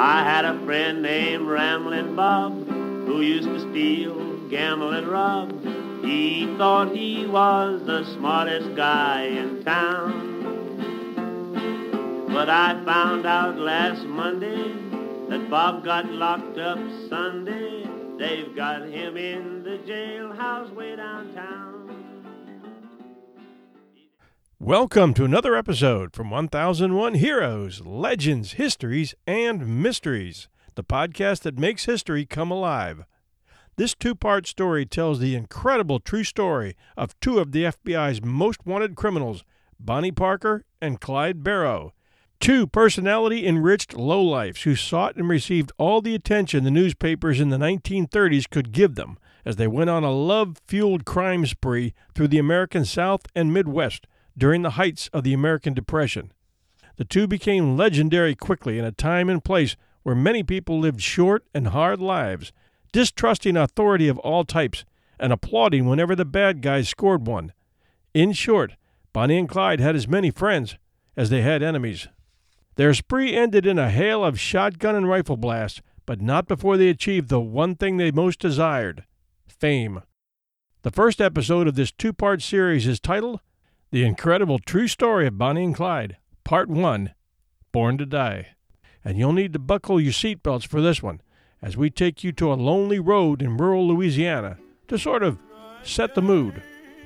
I had a friend named Ramblin' Bob who used to steal, gamble, and rob. He thought he was the smartest guy in town. But I found out last Monday that Bob got locked up Sunday. They've got him in the jailhouse way downtown. Welcome to another episode from 1001 Heroes, Legends, Histories, and Mysteries, the podcast that makes history come alive. This two-part story tells the incredible true story of two of the FBI's most wanted criminals, Bonnie Parker and Clyde Barrow, two personality-enriched lowlifes who sought and received all the attention the newspapers in the 1930s could give them as they went on a love-fueled crime spree through the American South and Midwest during the heights of the American Depression. The two became legendary quickly in a time and place where many people lived short and hard lives, distrusting authority of all types and applauding whenever the bad guys scored one. In short, Bonnie and Clyde had as many friends as they had enemies. Their spree ended in a hail of shotgun and rifle blasts, but not before they achieved the one thing they most desired: fame. The first episode of this two-part series is titled The Incredible True Story of Bonnie and Clyde, Part 1, Born to Die. And you'll need to buckle your seatbelts for this one, as we take you to a lonely road in rural Louisiana to sort of set the mood.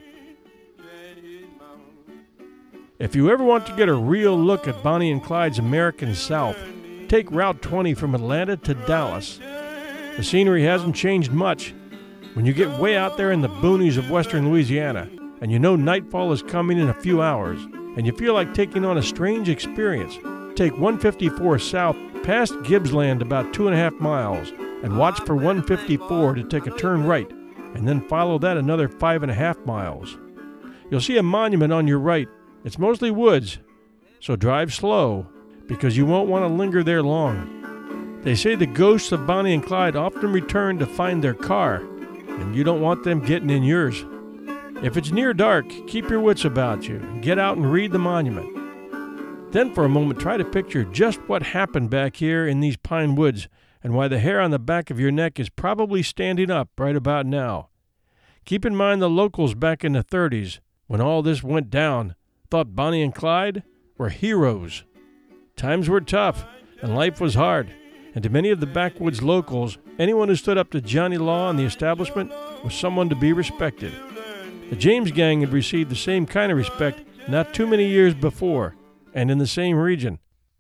If you ever want to get a real look at Bonnie and Clyde's American South, take Route 20 from Atlanta to Dallas. The scenery hasn't changed much. When you get way out there in the boonies of western Louisiana, and you know nightfall is coming in a few hours, and you feel like taking on a strange experience, take 154 south past Gibbsland about 2.5 miles, and watch for 154 to take a turn right, and then follow that another 5.5 miles. You'll see a monument on your right. It's mostly woods, so drive slow, because you won't want to linger there long. They say the ghosts of Bonnie and Clyde often return to find their car, and you don't want them getting in yours. If it's near dark, keep your wits about you and get out and read the monument. Then for a moment, try to picture just what happened back here in these pine woods and why the hair on the back of your neck is probably standing up right about now. Keep in mind the locals back in the 30s, when all this went down, thought Bonnie and Clyde were heroes. Times were tough, and life was hard, and to many of the backwoods locals, anyone who stood up to Johnny Law and the establishment was someone to be respected. The James Gang had received the same kind of respect not too many years before, and in the same region.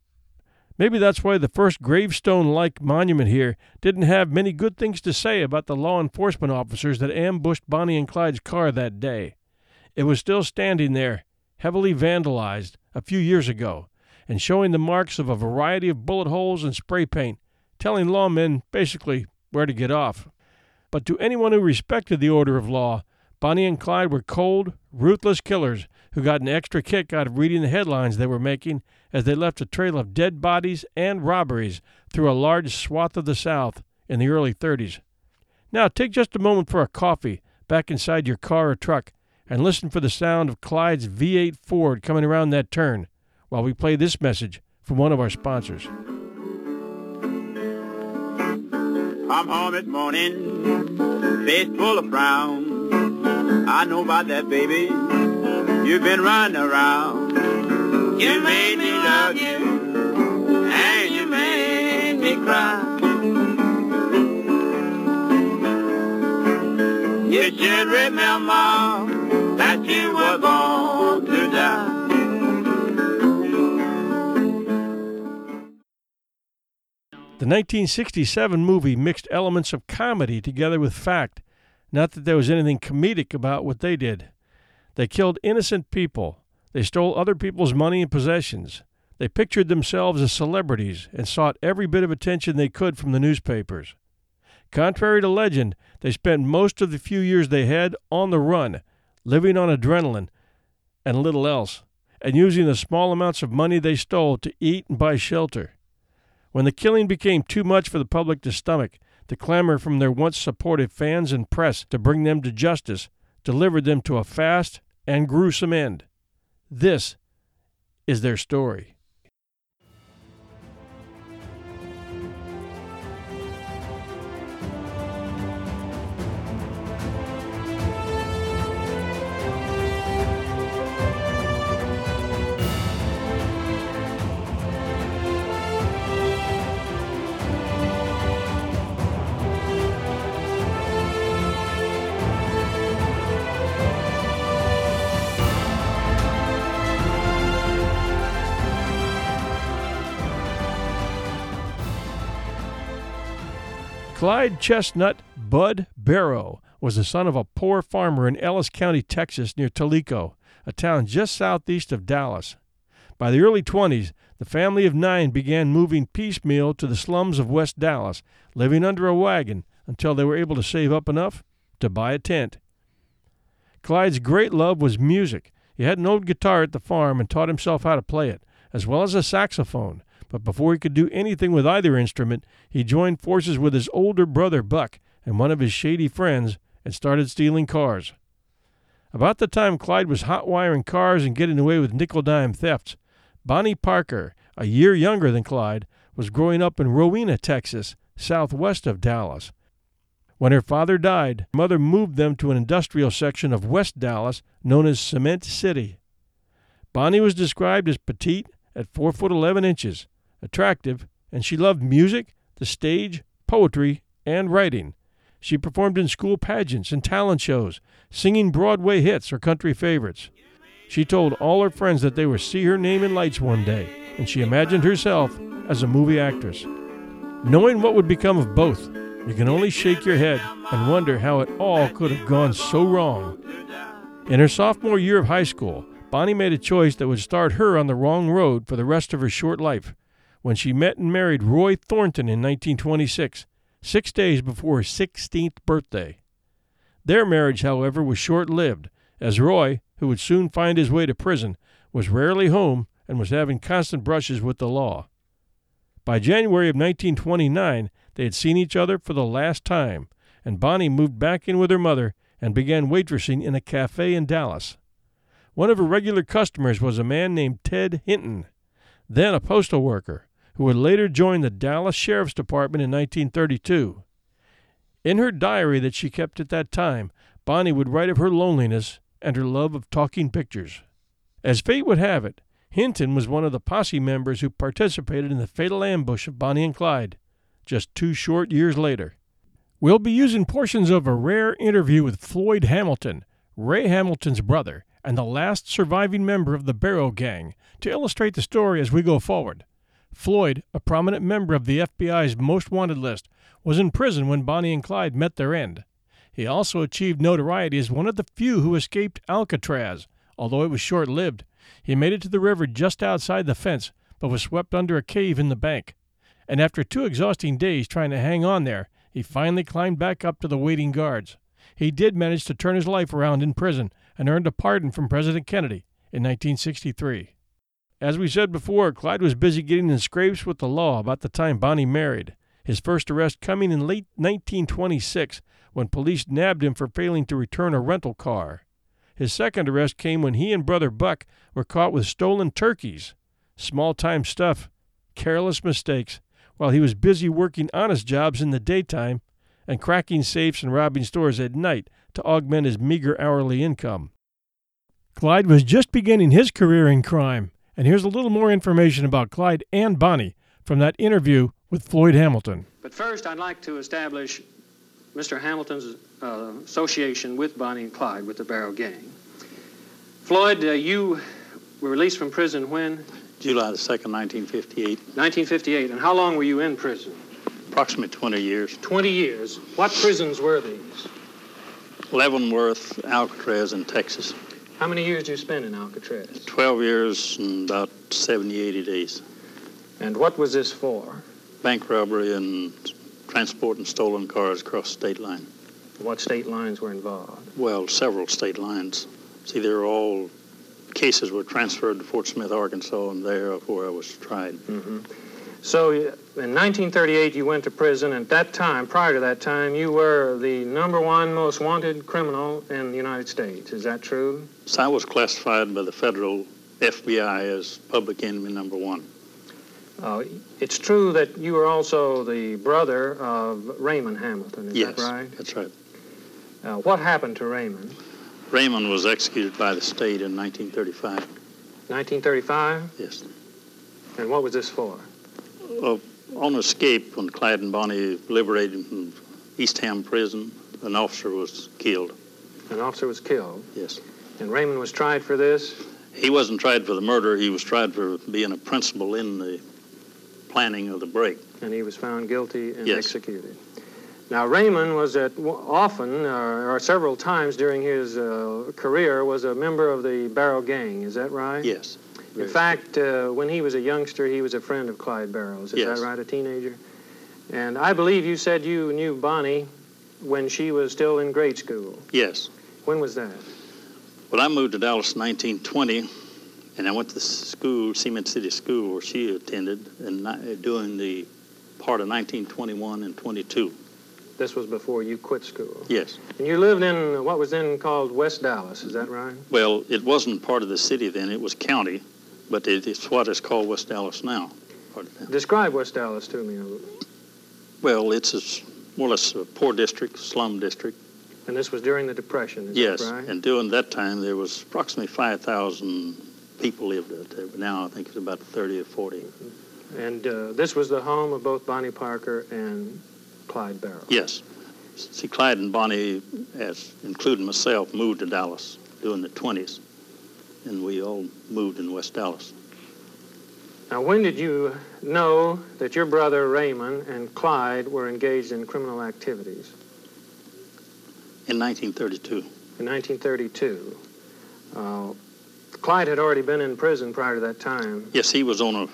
Maybe that's why the first gravestone-like monument here didn't have many good things to say about the law enforcement officers that ambushed Bonnie and Clyde's car that day. It was still standing there, heavily vandalized, a few years ago, and showing the marks of a variety of bullet holes and spray paint, telling lawmen basically where to get off. But to anyone who respected the order of law, Bonnie and Clyde were cold, ruthless killers who got an extra kick out of reading the headlines they were making as they left a trail of dead bodies and robberies through a large swath of the South in the early 30s. Now take just a moment for a coffee back inside your car or truck and listen for the sound of Clyde's V8 Ford coming around that turn while we play this message from one of our sponsors. I'm home this morning, face full of frown. I know about that, baby. You've been running around. You made me love you, and you made me cry. You should remember that you were born to die. The 1967 movie mixed elements of comedy together with fact. Not that there was anything comedic about what they did. They killed innocent people. They stole other people's money and possessions. They pictured themselves as celebrities and sought every bit of attention they could from the newspapers. Contrary to legend, they spent most of the few years they had on the run, living on adrenaline and little else, and using the small amounts of money they stole to eat and buy shelter. When the killing became too much for the public to stomach, the clamor from their once supportive fans and press to bring them to justice delivered them to a fast and gruesome end. This is their story. Clyde Chestnut Bud Barrow was the son of a poor farmer in Ellis County, Texas, near Tellico, a town just southeast of Dallas. By the early 20s, the family of 9 began moving piecemeal to the slums of West Dallas, living under a wagon until they were able to save up enough to buy a tent. Clyde's great love was music. He had an old guitar at the farm and taught himself how to play it, as well as a saxophone. But before he could do anything with either instrument, he joined forces with his older brother Buck and one of his shady friends and started stealing cars. About the time Clyde was hot-wiring cars and getting away with nickel-dime thefts, Bonnie Parker, a year younger than Clyde, was growing up in Rowena, Texas, southwest of Dallas. When her father died, her mother moved them to an industrial section of West Dallas known as Cement City. Bonnie was described as petite at 4'11", attractive, and she loved music, the stage, poetry, and writing. She performed in school pageants and talent shows, singing Broadway hits or country favorites. She told all her friends that they would see her name in lights one day, and she imagined herself as a movie actress. Knowing what would become of both, you can only shake your head and wonder how it all could have gone so wrong. In her sophomore year of high school, Bonnie made a choice that would start her on the wrong road for the rest of her short life, when she met and married Roy Thornton in 1926, 6 days before her 16th birthday. Their marriage, however, was short-lived, as Roy, who would soon find his way to prison, was rarely home and was having constant brushes with the law. By January of 1929, they had seen each other for the last time, and Bonnie moved back in with her mother and began waitressing in a cafe in Dallas. One of her regular customers was a man named Ted Hinton, then a postal worker, who would later join the Dallas Sheriff's Department in 1932. In her diary that she kept at that time, Bonnie would write of her loneliness and her love of talking pictures. As fate would have it, Hinton was one of the posse members who participated in the fatal ambush of Bonnie and Clyde, just 2 short years later. We'll be using portions of a rare interview with Floyd Hamilton, Ray Hamilton's brother, and the last surviving member of the Barrow Gang, to illustrate the story as we go forward. Floyd, a prominent member of the FBI's most wanted list, was in prison when Bonnie and Clyde met their end. He also achieved notoriety as one of the few who escaped Alcatraz, although it was short-lived. He made it to the river just outside the fence, but was swept under a cave in the bank. And after 2 exhausting days trying to hang on there, he finally climbed back up to the waiting guards. He did manage to turn his life around in prison and earned a pardon from President Kennedy in 1963. As we said before, Clyde was busy getting in scrapes with the law about the time Bonnie married, his first arrest coming in late 1926 when police nabbed him for failing to return a rental car. His second arrest came when he and brother Buck were caught with stolen turkeys, small-time stuff, careless mistakes, while he was busy working honest jobs in the daytime and cracking safes and robbing stores at night to augment his meager hourly income. Clyde was just beginning his career in crime, and here's a little more information about Clyde and Bonnie from that interview with Floyd Hamilton. But first, I'd like to establish Mr. Hamilton's association with Bonnie and Clyde, with the Barrow Gang. Floyd, you were released from prison when? July the 2nd, 1958. 1958. And how long were you in prison? Approximately 20 years. 20 years. What prisons were these? Leavenworth, Alcatraz, and Texas. How many years did you spend in Alcatraz? 12 years and about 70, 80 days. And what was this for? Bank robbery and transporting stolen cars across state line. What state lines were involved? Well, several state lines. See, they're all cases were transferred to Fort Smith, Arkansas, and there where I was tried. Mm-hmm. So in 1938, you went to prison, and at that time, prior to that time, you were the #1 most wanted criminal in the United States. Is that true? So I was classified by the federal FBI as public enemy #1. It's true that you were also the brother of Raymond Hamilton, is that right? Yes, that's right. What happened to Raymond? Raymond was executed by the state in 1935. 1935? Yes. And what was this for? On escape, when Clyde and Bonnie liberated him from East Ham Prison, an officer was killed. An officer was killed? Yes. And Raymond was tried for this? He wasn't tried for the murder. He was tried for being a principal in the planning of the break. And he was found guilty and executed. Now, Raymond was often, or several times during his career, was a member of the Barrow Gang. Is that right? Yes. In fact, when he was a youngster, he was a friend of Clyde Barrow's. Is that right, a teenager? And I believe you said you knew Bonnie when she was still in grade school. Yes. When was that? Well, I moved to Dallas in 1920, and I went to the school, Cement City School, where she attended, and during the part of 1921 and 22. This was before you quit school? Yes. And you lived in what was then called West Dallas, is that right? Well, it wasn't part of the city then, it was county, but it's what is called West Dallas now. Describe West Dallas to me. Well, it's more or less a poor district, slum district. And this was during the Depression, is yes, that right? And during that time, there was approximately 5,000 people lived out there. But now I think it's about 30 or 40. Mm-hmm. And this was the home of both Bonnie Parker and Clyde Barrow? Yes. See, Clyde and Bonnie, including myself, moved to Dallas during the 20s. And we all moved in West Dallas. Now, when did you know that your brother Raymond and Clyde were engaged in criminal activities? In 1932. In 1932. Clyde had already been in prison prior to that time. Yes, he was on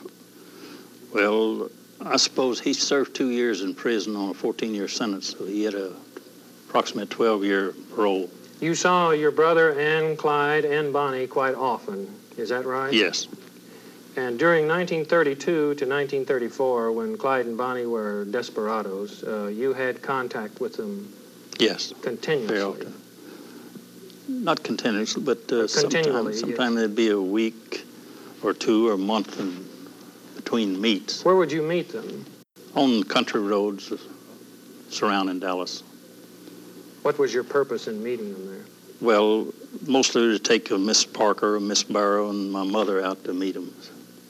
I suppose he served 2 years in prison on a 14-year sentence, so he had a approximate 12-year parole. You saw your brother and Clyde and Bonnie quite often, is that right? Yes. And during 1932 to 1934, when Clyde and Bonnie were desperados, you had contact with them. Yes. Continuously. Very often. Not continuously, but continually. Sometimes there'd be a week or two or a month between meets. Where would you meet them? On country roads surrounding Dallas. What was your purpose in meeting them there? Well, mostly to take Miss Parker, Miss Barrow, and my mother out to meet them,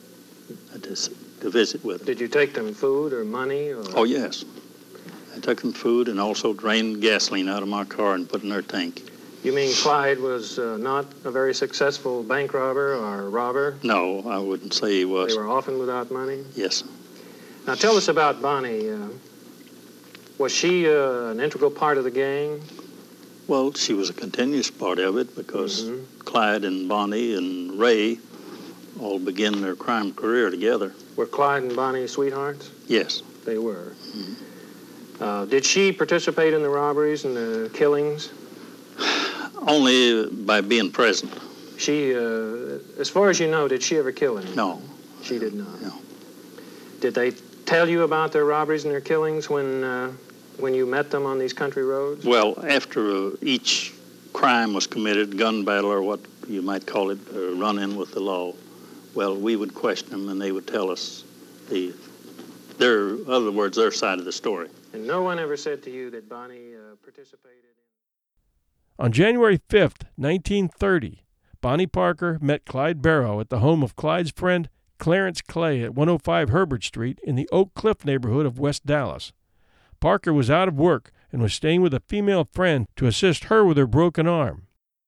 to visit with them. Did you take them food or money? Or? Oh, yes. I took them food and also drained gasoline out of my car and put in their tank. You mean Clyde was not a very successful bank robber or robber? No, I wouldn't say he was. They were often without money? Yes. Now tell us about Bonnie. Was she an integral part of the gang? Well, she was a continuous part of it because Clyde and Bonnie and Ray all began their crime career together. Were Clyde and Bonnie sweethearts? Yes. They were. Did she participate in the robberies and the killings? Only by being present. She, as far as you know, did she ever kill anyone? No. She did not? No. Did they tell you about their robberies and their killings when you met them on these country roads? Well, after each crime was committed, gun battle or what you might call it, a run-in with the law, well, we would question them and they would tell us their side of the story. And no one ever said to you that Bonnie participated in... On January 5th, 1930, Bonnie Parker met Clyde Barrow at the home of Clyde's friend Clarence Clay at 105 Herbert Street in the Oak Cliff neighborhood of West Dallas. Parker was out of work and was staying with a female friend to assist her with her broken arm.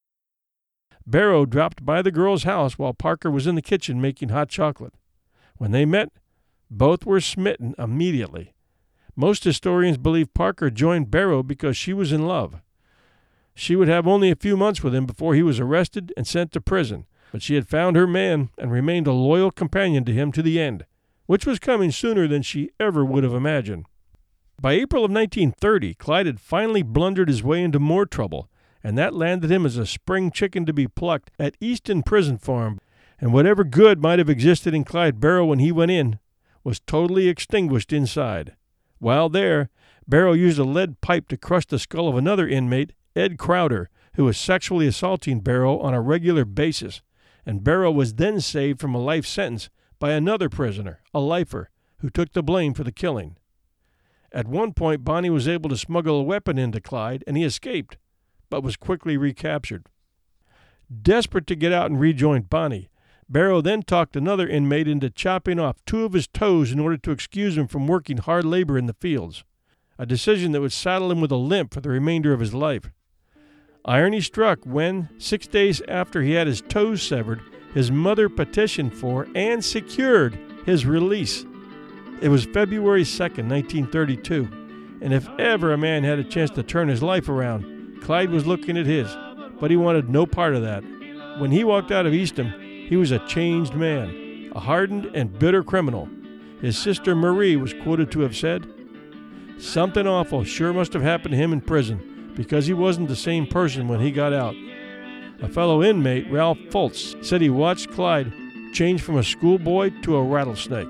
Barrow dropped by the girl's house while Parker was in the kitchen making hot chocolate. When they met, both were smitten immediately. Most historians believe Parker joined Barrow because she was in love. She would have only a few months with him before he was arrested and sent to prison, but she had found her man and remained a loyal companion to him to the end, which was coming sooner than she ever would have imagined. By April of 1930, Clyde had finally blundered his way into more trouble, and that landed him as a spring chicken to be plucked at Easton Prison Farm, and whatever good might have existed in Clyde Barrow when he went in was totally extinguished inside. While there, Barrow used a lead pipe to crush the skull of another inmate, Ed Crowder, who was sexually assaulting Barrow on a regular basis, and Barrow was then saved from a life sentence by another prisoner, a lifer, who took the blame for the killing. At one point, Bonnie was able to smuggle a weapon into Clyde, and he escaped, but was quickly recaptured. Desperate to get out and rejoin Bonnie, Barrow then talked another inmate into chopping off 2 of his toes in order to excuse him from working hard labor in the fields, a decision that would saddle him with a limp for the remainder of his life. Irony struck when, 6 days after he had his toes severed, his mother petitioned for and secured his release. It was February 2nd, 1932, and if ever a man had a chance to turn his life around, Clyde was looking at his, but he wanted no part of that. When he walked out of Eastham, he was a changed man, a hardened and bitter criminal. His sister Marie was quoted to have said, "Something awful sure must have happened to him in prison, because he wasn't the same person when he got out." A fellow inmate, Ralph Fultz, said he watched Clyde change from a schoolboy to a rattlesnake.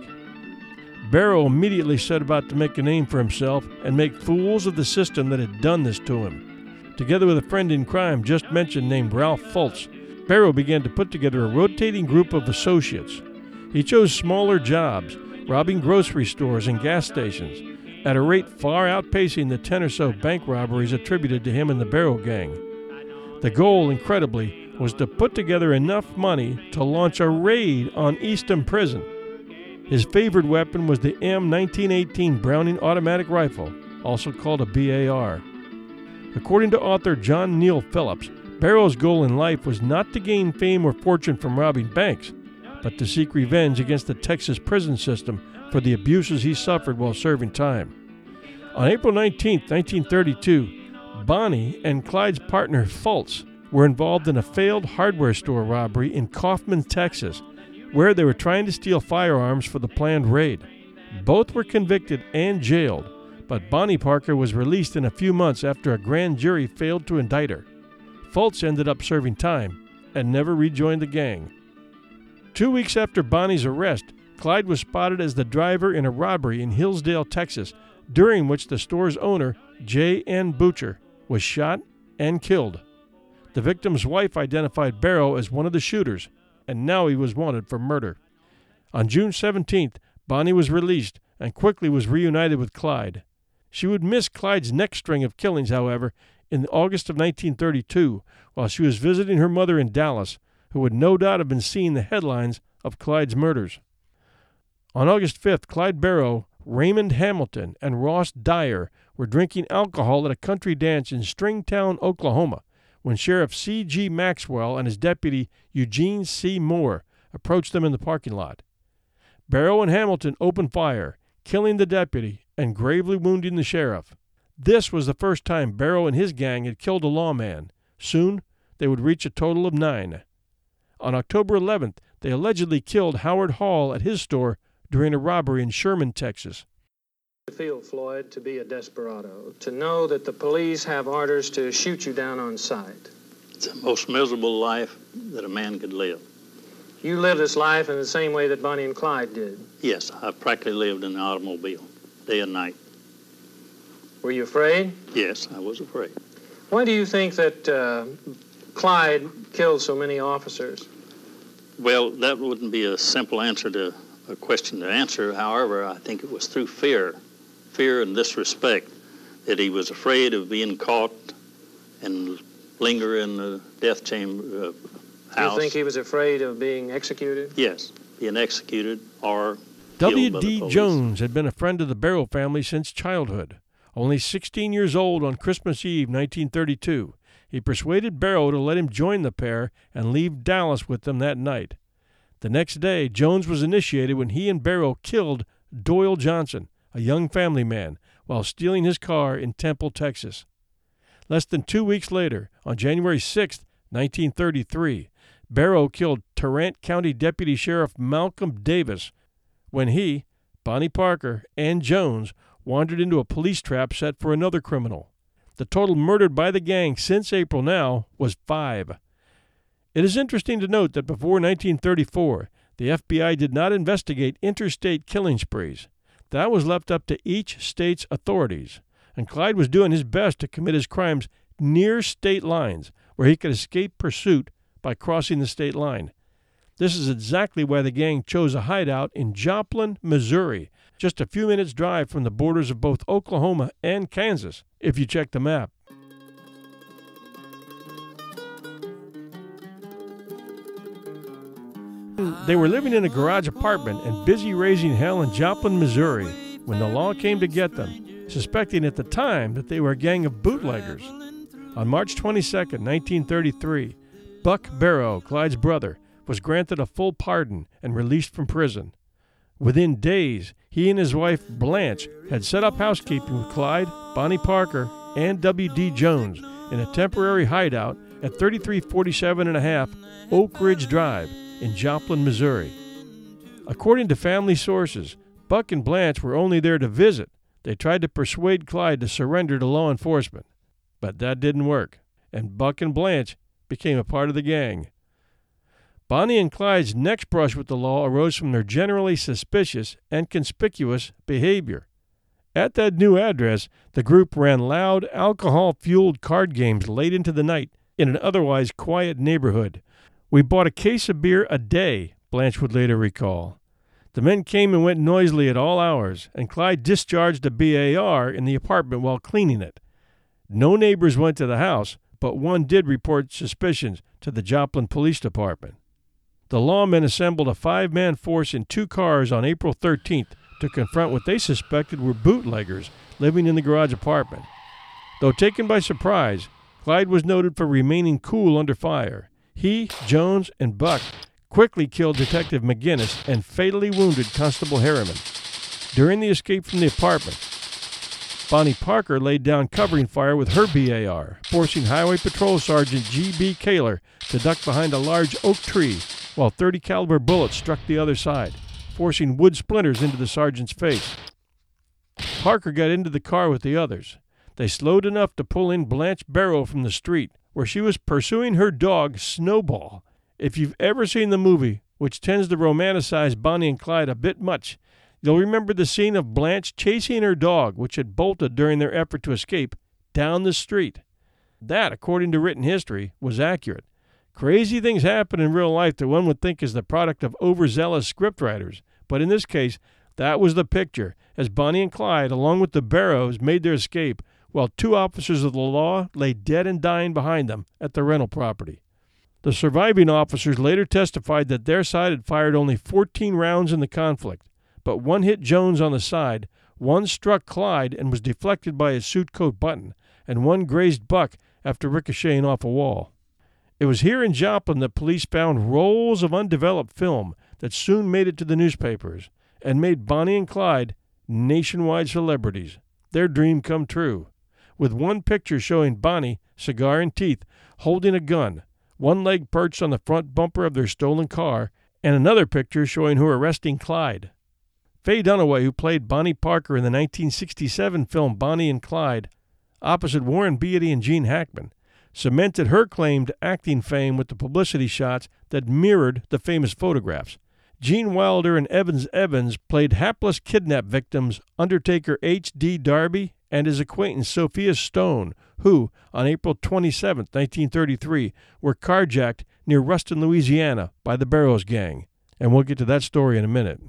Barrow immediately set about to make a name for himself and make fools of the system that had done this to him. Together with a friend in crime just mentioned named Ralph Fultz, Barrow began to put together a rotating group of associates. He chose smaller jobs, robbing grocery stores and gas stations, at a rate far outpacing the 10 or so bank robberies attributed to him and the Barrow gang. The goal, incredibly, was to put together enough money to launch a raid on Eastham Prison. His favored weapon was the M1918 Browning automatic rifle, also called a BAR. According to author John Neal Phillips, Barrow's goal in life was not to gain fame or fortune from robbing banks, but to seek revenge against the Texas prison system for the abuses he suffered while serving time. On April 19, 1932, Bonnie and Clyde's partner Fultz were involved in a failed hardware store robbery in Kaufman, Texas, where they were trying to steal firearms for the planned raid. Both were convicted and jailed, but Bonnie Parker was released in a few months after a grand jury failed to indict her. Fultz ended up serving time and never rejoined the gang. 2 weeks after Bonnie's arrest, Clyde was spotted as the driver in a robbery in Hillsdale, Texas, during which the store's owner, J.N. Butcher, was shot and killed. The victim's wife identified Barrow as one of the shooters, and now he was wanted for murder. On June 17th, Bonnie was released and quickly was reunited with Clyde. She would miss Clyde's next string of killings, however, in August of 1932, while she was visiting her mother in Dallas, who would no doubt have been seeing the headlines of Clyde's murders. On August 5th, Clyde Barrow, Raymond Hamilton, and Ross Dyer were drinking alcohol at a country dance in Stringtown, Oklahoma, when Sheriff C.G. Maxwell and his deputy Eugene C. Moore approached them in the parking lot. Barrow and Hamilton opened fire, killing the deputy and gravely wounding the sheriff. This was the first time Barrow and his gang had killed a lawman. Soon, they would reach a total of 9. On October 11th, they allegedly killed Howard Hall at his store during a robbery in Sherman, Texas. To feel, Floyd, to be a desperado, to know that the police have orders to shoot you down on sight. It's the most miserable life that a man could live. You lived this life in the same way that Bonnie and Clyde did. Yes, I've practically lived in an automobile, day and night. Were you afraid? Yes, I was afraid. Why do you think that Clyde killed so many officers? Well, that wouldn't be a simple answer to a question to answer. However, I think it was through fear and disrespect, that he was afraid of being caught and linger in the death chamber house. Do you think he was afraid of being executed? Yes, being executed or killed by the W.D. police. Jones had been a friend of the Barrow family since childhood. Only 16 years old on Christmas Eve, 1932, he persuaded Barrow to let him join the pair and leave Dallas with them that night. The next day, Jones was initiated when he and Barrow killed Doyle Johnson, a young family man, while stealing his car in Temple, Texas. Less than 2 weeks later, on January 6, 1933, Barrow killed Tarrant County Deputy Sheriff Malcolm Davis when he, Bonnie Parker, and Jones wandered into a police trap set for another criminal. The total murdered by the gang since April now was 5. It is interesting to note that before 1934, the FBI did not investigate interstate killing sprees. That was left up to each state's authorities, and Clyde was doing his best to commit his crimes near state lines, where he could escape pursuit by crossing the state line. This is exactly why the gang chose a hideout in Joplin, Missouri, just a few minutes' drive from the borders of both Oklahoma and Kansas, if you check the map. They were living in a garage apartment and busy raising hell in Joplin, Missouri, when the law came to get them, suspecting at the time that they were a gang of bootleggers. On March 22, 1933, Buck Barrow, Clyde's brother, was granted a full pardon and released from prison. Within days, he and his wife, Blanche, had set up housekeeping with Clyde, Bonnie Parker, and W.D. Jones in a temporary hideout at 3347.5 Oak Ridge Drive in Joplin, Missouri. According to family sources, Buck and Blanche were only there to visit. They tried to persuade Clyde to surrender to law enforcement, but that didn't work, and Buck and Blanche became a part of the gang. Bonnie and Clyde's next brush with the law arose from their generally suspicious and conspicuous behavior. At that new address, the group ran loud, alcohol-fueled card games late into the night in an otherwise quiet neighborhood. "We bought a case of beer a day," Blanche would later recall. The men came and went noisily at all hours, and Clyde discharged a BAR in the apartment while cleaning it. No neighbors went to the house, but one did report suspicions to the Joplin Police Department. The lawmen assembled a 5-man force in 2 cars on April 13th to confront what they suspected were bootleggers living in the garage apartment. Though taken by surprise, Clyde was noted for remaining cool under fire. He, Jones, and Buck quickly killed Detective McGinnis and fatally wounded Constable Harriman. During the escape from the apartment, Bonnie Parker laid down covering fire with her BAR, forcing Highway Patrol Sergeant G.B. Kaler to duck behind a large oak tree while .30 caliber bullets struck the other side, forcing wood splinters into the sergeant's face. Parker got into the car with the others. They slowed enough to pull in Blanche Barrow from the street, where she was pursuing her dog, Snowball. If you've ever seen the movie, which tends to romanticize Bonnie and Clyde a bit much, you'll remember the scene of Blanche chasing her dog, which had bolted during their effort to escape, down the street. That, according to written history, was accurate. Crazy things happen in real life that one would think is the product of overzealous scriptwriters, but in this case, that was the picture, as Bonnie and Clyde, along with the Barrows, made their escape, while 2 officers of the law lay dead and dying behind them at the rental property. The surviving officers later testified that their side had fired only 14 rounds in the conflict, but one hit Jones on the side, one struck Clyde and was deflected by his suit coat button, and one grazed Buck after ricocheting off a wall. It was here in Joplin that police found rolls of undeveloped film that soon made it to the newspapers and made Bonnie and Clyde nationwide celebrities. Their dream come true. With one picture showing Bonnie, cigar in teeth, holding a gun, one leg perched on the front bumper of their stolen car, and another picture showing her arresting Clyde. Faye Dunaway, who played Bonnie Parker in the 1967 film Bonnie and Clyde, opposite Warren Beatty and Gene Hackman, cemented her claimed acting fame with the publicity shots that mirrored the famous photographs. Gene Wilder and Evans played hapless kidnap victims Undertaker H.D. Darby and his acquaintance Sophia Stone, who, on April 27, 1933, were carjacked near Ruston, Louisiana, by the Barrows Gang. And we'll get to that story in a minute.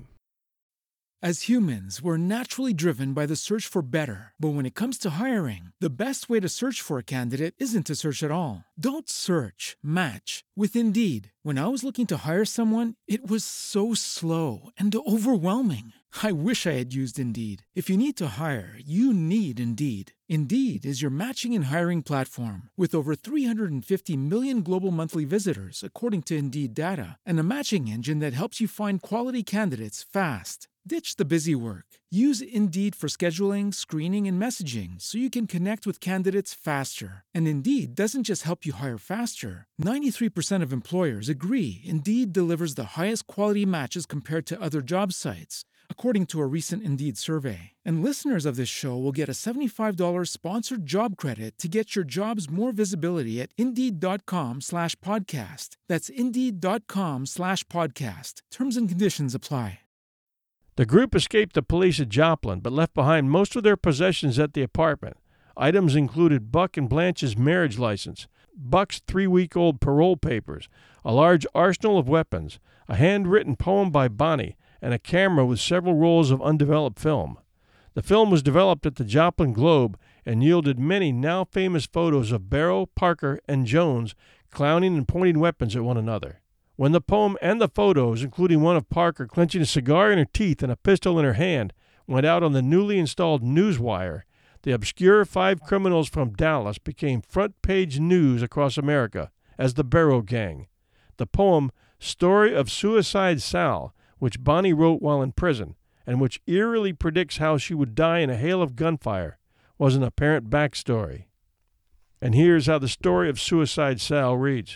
As humans, we're naturally driven by the search for better. But when it comes to hiring, the best way to search for a candidate isn't to search at all. Don't search, match with Indeed. When I was looking to hire someone, it was so slow and overwhelming. I wish I had used Indeed. If you need to hire, you need Indeed. Indeed is your matching and hiring platform with over 350 million global monthly visitors, according to Indeed data, and a matching engine that helps you find quality candidates fast. Ditch the busy work. Use Indeed for scheduling, screening, and messaging so you can connect with candidates faster. And Indeed doesn't just help you hire faster. 93% of employers agree Indeed delivers the highest quality matches compared to other job sites, according to a recent Indeed survey. And listeners of this show will get a $75 sponsored job credit to get your jobs more visibility at Indeed.com/podcast. That's Indeed.com/podcast. Terms and conditions apply. The group escaped the police at Joplin, but left behind most of their possessions at the apartment. Items included Buck and Blanche's marriage license, Buck's 3-week-old parole papers, a large arsenal of weapons, a handwritten poem by Bonnie, and a camera with several rolls of undeveloped film. The film was developed at the Joplin Globe and yielded many now famous photos of Barrow, Parker, and Jones clowning and pointing weapons at one another. When the poem and the photos, including one of Parker clenching a cigar in her teeth and a pistol in her hand, went out on the newly installed Newswire, the obscure 5 criminals from Dallas became front-page news across America as the Barrow Gang. The poem, Story of Suicide Sal, which Bonnie wrote while in prison, and which eerily predicts how she would die in a hail of gunfire, was an apparent backstory. And here's how the story of Suicide Sal reads.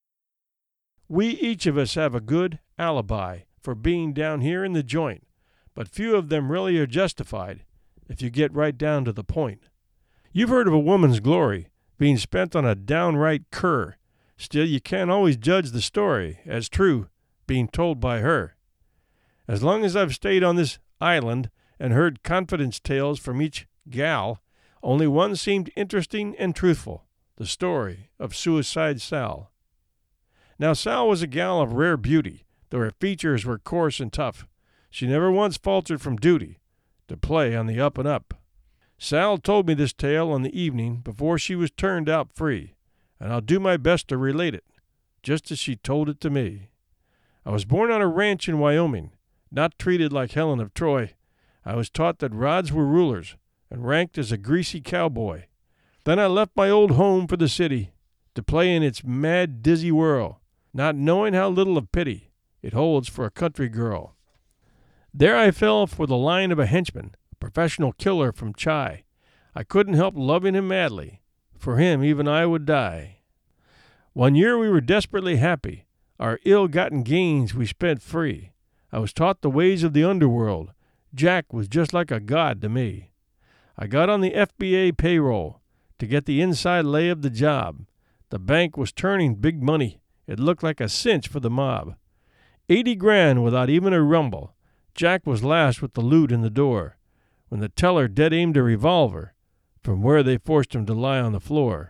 We each of us have a good alibi for being down here in the joint, but few of them really are justified if you get right down to the point. You've heard of a woman's glory being spent on a downright cur. Still, you can't always judge the story as true being told by her. As long as I've stayed on this island and heard confidence tales from each gal, only one seemed interesting and truthful, the story of Suicide Sal. Now, Sal was a gal of rare beauty, though her features were coarse and tough. She never once faltered from duty to play on the up and up. Sal told me this tale on the evening before she was turned out free, and I'll do my best to relate it, just as she told it to me. I was born on a ranch in Wyoming, not treated like Helen of Troy. I was taught that rods were rulers, and ranked as a greasy cowboy. Then I left my old home for the city, to play in its mad, dizzy whirl, not knowing how little of pity it holds for a country girl. There I fell for the line of a henchman, a professional killer from Chi. I couldn't help loving him madly. For him, even I would die. One year we were desperately happy. Our ill-gotten gains we spent free. I was taught the ways of the underworld. Jack was just like a god to me. I got on the FBA payroll to get the inside lay of the job. The bank was turning big money. It looked like a cinch for the mob. 80 grand without even a rumble. Jack was last with the loot in the door, when the teller dead-aimed a revolver from where they forced him to lie on the floor.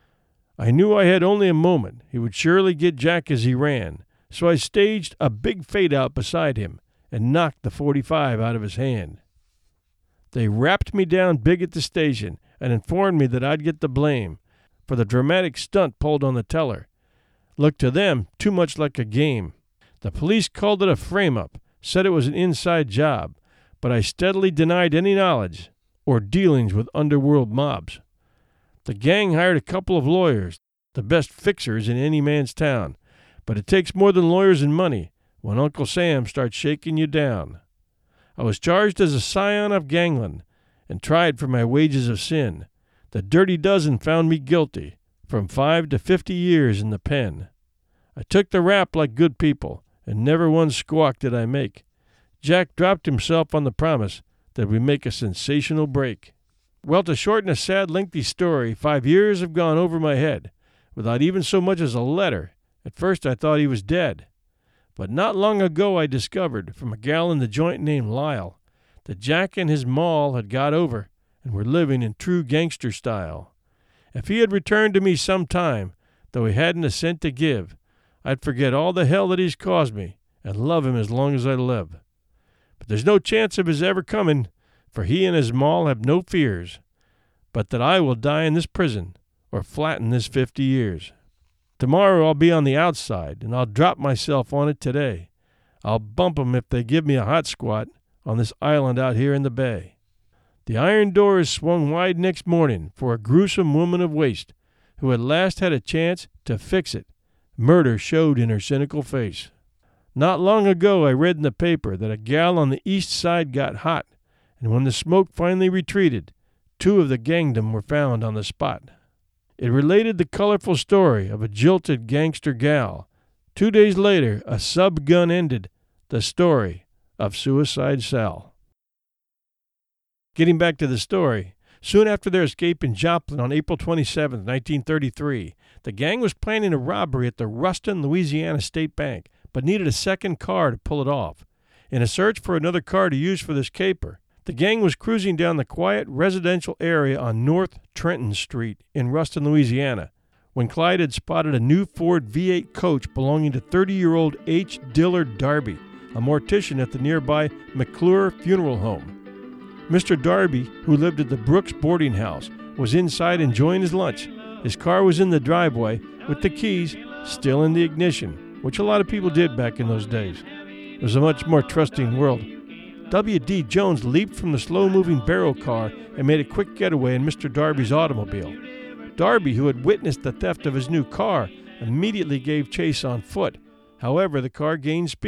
I knew I had only a moment. He would surely get Jack as he ran, so I staged a big fade-out beside him and knocked the .45 out of his hand. They rapped me down big at the station and informed me that I'd get the blame for the dramatic stunt pulled on the teller. Looked to them too much like a game. The police called it a frame-up, said it was an inside job, but I steadily denied any knowledge or dealings with underworld mobs. The gang hired a couple of lawyers, the best fixers in any man's town, but it takes more than lawyers and money when Uncle Sam starts shaking you down. I was charged as a scion of gangland and tried for my wages of sin. The dirty dozen found me guilty, from 5 to 50 years in the pen. I took the rap like good people, and never one squawk did I make. Jack dropped himself on the promise that we make a sensational break. Well, to shorten a sad, lengthy story, 5 years have gone over my head, without even so much as a letter. At first I thought he was dead. But not long ago I discovered, from a gal in the joint named Lyle, that Jack and his moll had got over and were living in true gangster style. If he had returned to me some time, though he hadn't a cent to give, I'd forget all the hell that he's caused me and love him as long as I live. But there's no chance of his ever coming, for he and his moll have no fears, but that I will die in this prison or flatten this 50 years. Tomorrow I'll be on the outside, and I'll drop myself on it today. I'll bump 'em if they give me a hot squat on this island out here in the bay. The iron door is swung wide next morning for a gruesome woman of waste who at last had a chance to fix it. Murder showed in her cynical face. Not long ago I read in the paper that a gal on the east side got hot, and when the smoke finally retreated, 2 of the gangdom were found on the spot. It related the colorful story of a jilted gangster gal. 2 days later, a sub-gun ended the story of Suicide Sal. Getting back to the story, soon after their escape in Joplin on April 27, 1933, the gang was planning a robbery at the Ruston, Louisiana State Bank, but needed a second car to pull it off. In a search for another car to use for this caper, the gang was cruising down the quiet residential area on North Trenton Street in Ruston, Louisiana, when Clyde had spotted a new Ford V8 coach belonging to 30-year-old H. Dillard Darby, a mortician at the nearby McClure Funeral Home. Mr. Darby, who lived at the Brooks boarding house, was inside enjoying his lunch. His car was in the driveway with the keys still in the ignition, which a lot of people did back in those days. It was a much more trusting world. W.D. Jones leaped from the slow-moving barrel car and made a quick getaway in Mr. Darby's automobile. Darby, who had witnessed the theft of his new car, immediately gave chase on foot. However, the car gained speed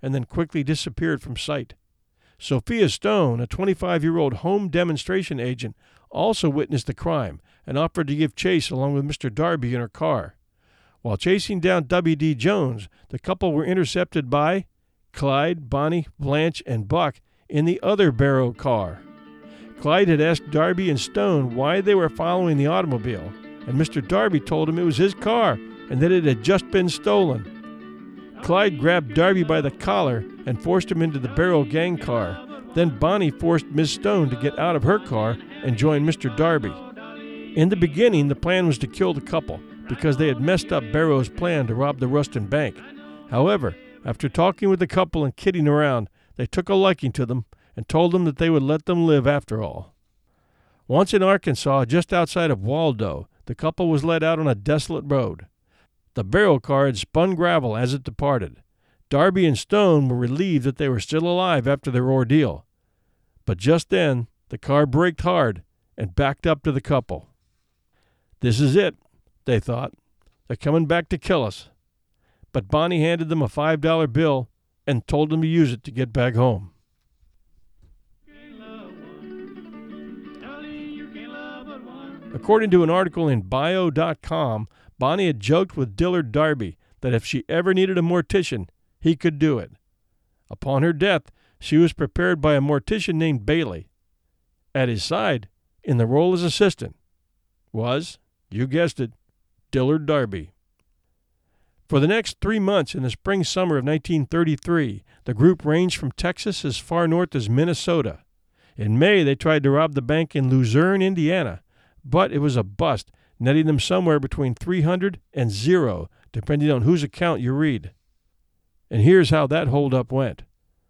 and then quickly disappeared from sight. Sophia Stone, a 25-year-old home demonstration agent, also witnessed the crime and offered to give chase along with Mr. Darby in her car. While chasing down W.D. Jones, the couple were intercepted by Clyde, Bonnie, Blanche, and Buck in the other Barrow car. Clyde had asked Darby and Stone why they were following the automobile, and Mr. Darby told him it was his car and that it had just been stolen. Clyde grabbed Darby by the collar and forced him into the Barrow gang car. Then Bonnie forced Miss Stone to get out of her car and join Mr. Darby. In the beginning, the plan was to kill the couple because they had messed up Barrow's plan to rob the Ruston Bank. However, after talking with the couple and kidding around, they took a liking to them and told them that they would let them live after all. Once in Arkansas, just outside of Waldo, the couple was led out on a desolate road. The Barrow car had spun gravel as it departed. Darby and Stone were relieved that they were still alive after their ordeal. But just then, the car braked hard and backed up to the couple. This is it, they thought. They're coming back to kill us. But Bonnie handed them a $5 bill and told them to use it to get back home. According to an article in Bio.com, Bonnie had joked with Dillard Darby that if she ever needed a mortician, he could do it. Upon her death, she was prepared by a mortician named Bailey. At his side, in the role as assistant, was, you guessed it, Dillard Darby. For the next 3 months in the spring-summer of 1933, the group ranged from Texas as far north as Minnesota. In May, they tried to rob the bank in Luzerne, Indiana, but it was a bust, netting them somewhere between 300 and 0, depending on whose account you read. And here's how that holdup went.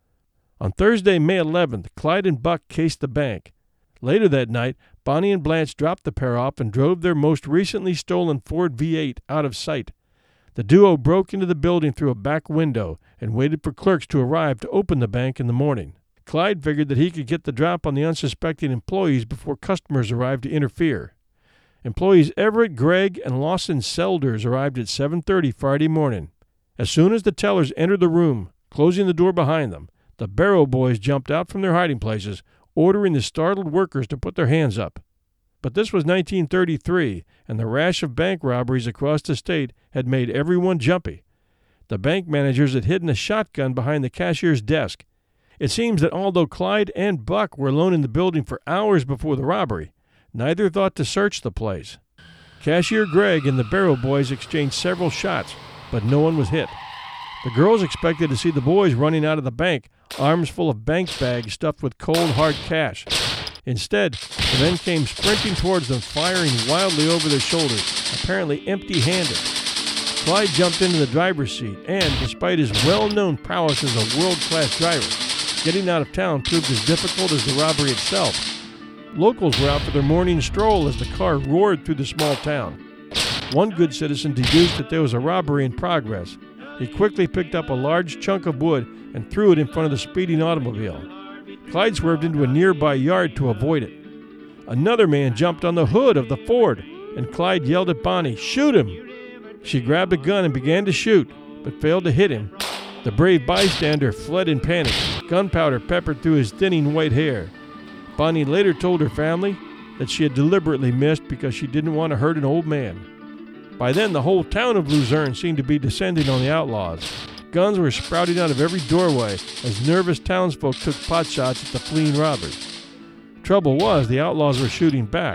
On Thursday, May 11th, Clyde and Buck cased the bank. Later that night, Bonnie and Blanche dropped the pair off and drove their most recently stolen Ford V8 out of sight. The duo broke into the building through a back window and waited for clerks to arrive to open the bank in the morning. Clyde figured that he could get the drop on the unsuspecting employees before customers arrived to interfere. Employees Everett Gregg and Lawson Selders arrived at 7:30 Friday morning. As soon as the tellers entered the room, closing the door behind them, the Barrow boys jumped out from their hiding places, ordering the startled workers to put their hands up. But this was 1933, and the rash of bank robberies across the state had made everyone jumpy. The bank managers had hidden a shotgun behind the cashier's desk. It seems that although Clyde and Buck were alone in the building for hours before the robbery, neither thought to search the place. Cashier Gregg and the Barrow boys exchanged several shots, but no one was hit. The girls expected to see the boys running out of the bank, arms full of bank bags stuffed with cold, hard cash. Instead, the men came sprinting towards them, firing wildly over their shoulders, apparently empty-handed. Clyde jumped into the driver's seat, and, despite his well-known prowess as a world-class driver, getting out of town proved as difficult as the robbery itself. Locals were out for their morning stroll as the car roared through the small town. One good citizen deduced that there was a robbery in progress. He quickly picked up a large chunk of wood and threw it in front of the speeding automobile. Clyde swerved into a nearby yard to avoid it. Another man jumped on the hood of the Ford, and Clyde yelled at Bonnie, "Shoot him!" She grabbed a gun and began to shoot, but failed to hit him. The brave bystander fled in panic, gunpowder peppered through his thinning white hair. Bonnie later told her family that she had deliberately missed because she didn't want to hurt an old man. By then, the whole town of Luzerne seemed to be descending on the outlaws. Guns were sprouting out of every doorway as nervous townsfolk took potshots at the fleeing robbers. Trouble was, the outlaws were shooting back.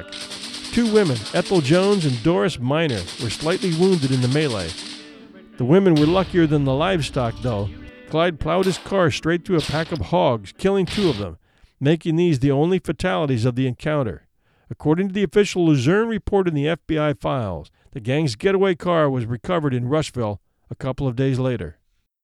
2 women, Ethel Jones and Doris Minor, were slightly wounded in the melee. The women were luckier than the livestock, though. Clyde plowed his car straight through a pack of hogs, killing 2 of them, making these the only fatalities of the encounter. According to the official Luzerne report in the FBI files, the gang's getaway car was recovered in Rushville a couple of days later.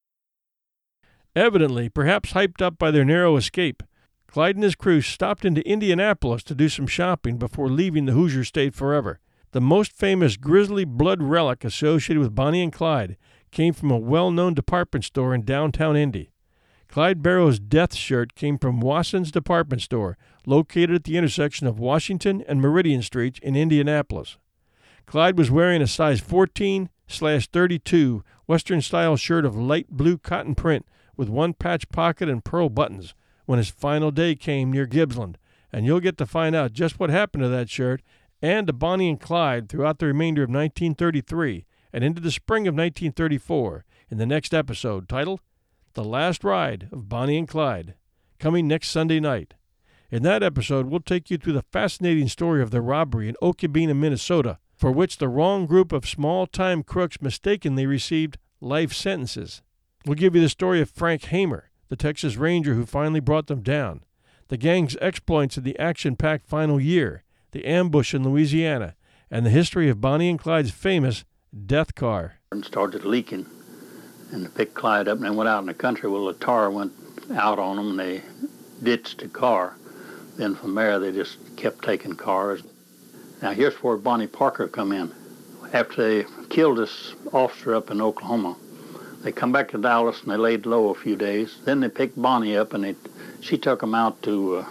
Evidently, perhaps hyped up by their narrow escape, Clyde and his crew stopped into Indianapolis to do some shopping before leaving the Hoosier State forever. The most famous grisly blood relic associated with Bonnie and Clyde came from a well-known department store in downtown Indy. Clyde Barrow's death shirt came from Wasson's department store, located at the intersection of Washington and Meridian Streets in Indianapolis. Clyde was wearing a size 14/32 Western-style shirt of light blue cotton print with one patch pocket and pearl buttons when his final day came near Gippsland, and you'll get to find out just what happened to that shirt and to Bonnie and Clyde throughout the remainder of 1933 and into the spring of 1934 in the next episode titled The Last Ride of Bonnie and Clyde, coming next Sunday night. In that episode, we'll take you through the fascinating story of the robbery in Okabena, Minnesota, for which the wrong group of small-time crooks mistakenly received life sentences. We'll give you the story of Frank Hamer, the Texas Ranger who finally brought them down, the gang's exploits in the action-packed final year, the ambush in Louisiana, and the history of Bonnie and Clyde's famous death car. And started leaking, and they picked Clyde up and they went out in the country. Well, the tar went out on them and they ditched the car. Then from there they just kept taking cars. Now here's where Bonnie Parker come in. After they killed this officer up in Oklahoma, they come back to Dallas and they laid low a few days. Then they picked Bonnie up and she took them out to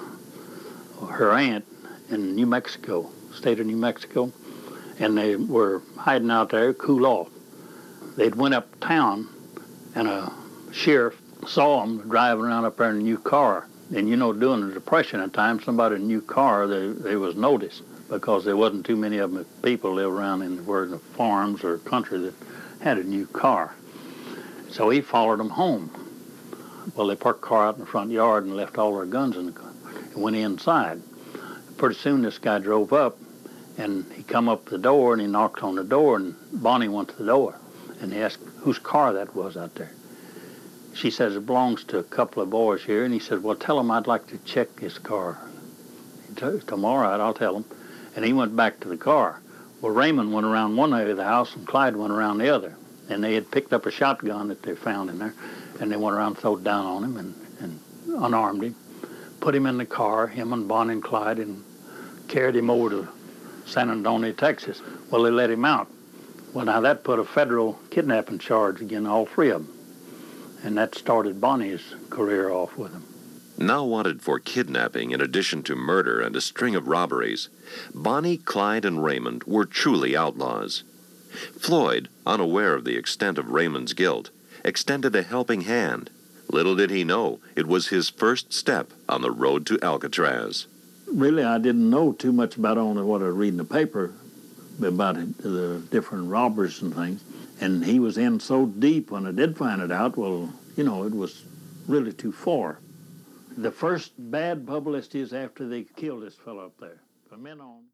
her aunt in New Mexico, state of New Mexico, and they were hiding out there to cool off. They'd went uptown and a sheriff saw them driving around up there in a new car. And you know, during the Depression at times, somebody in a new car, they was noticed because there wasn't too many of them people live around in the farms or country that had a new car. So he followed them home. Well, they parked the car out in the front yard and left all their guns in the car and went inside. Pretty soon this guy drove up and he come up the door and he knocked on the door and Bonnie went to the door and he asked whose car that was out there. She says it belongs to a couple of boys here, and he said, well, tell them I'd like to check his car. Tomorrow, I'll tell them. And he went back to the car. Well, Raymond went around one area of the house, and Clyde went around the other. And they had picked up a shotgun that they found in there, and they went around, throwed down on him, and unarmed him, put him in the car, him and Bonnie and Clyde, and carried him over to San Antonio, Texas. Well, they let him out. Well, now that put a federal kidnapping charge against all three of them. And that started Bonnie's career off with him. Now wanted for kidnapping in addition to murder and a string of robberies, Bonnie, Clyde, and Raymond were truly outlaws. Floyd, unaware of the extent of Raymond's guilt, extended a helping hand. Little did he know it was his first step on the road to Alcatraz. Really, I didn't know too much about only what I read in the paper about the different robbers and things. And he was in so deep when I did find it out, well, you know, it was really too far. The first bad publicity is after they killed this fellow up there. From then on.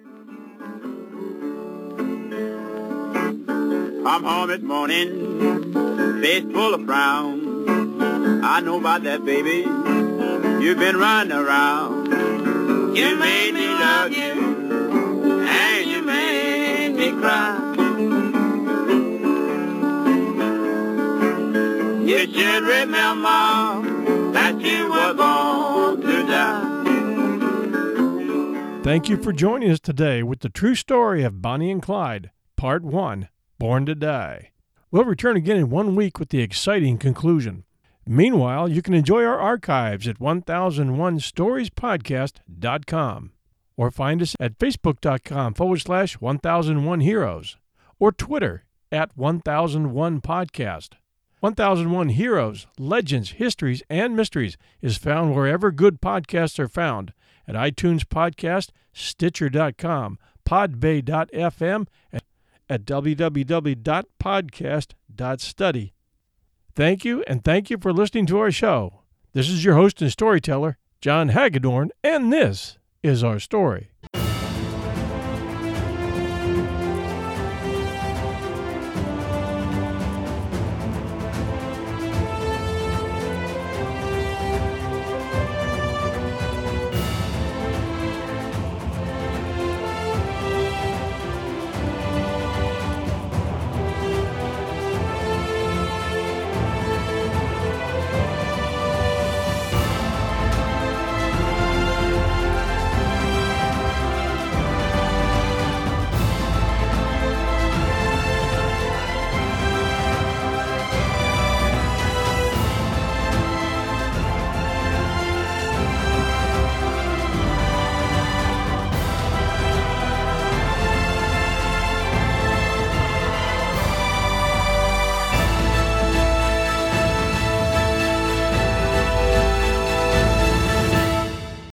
I'm home this morning, face full of frown. I know about that, baby. You've been running around. You made me love you, and you made me cry. You should remember that you were born to die. Thank you for joining us today with the true story of Bonnie and Clyde, Part 1, Born to Die. We'll return again in 1 week with the exciting conclusion. Meanwhile, you can enjoy our archives at 1001storiespodcast.com or find us at facebook.com/1001heroes or Twitter at 1001podcast. 1001 Heroes, Legends, Histories, and Mysteries is found wherever good podcasts are found, at iTunes Podcast, Stitcher.com, Podbay.fm, and at www.podcast.study. Thank you, and thank you for listening to our show. This is your host and storyteller, John Hagedorn, and this is our story.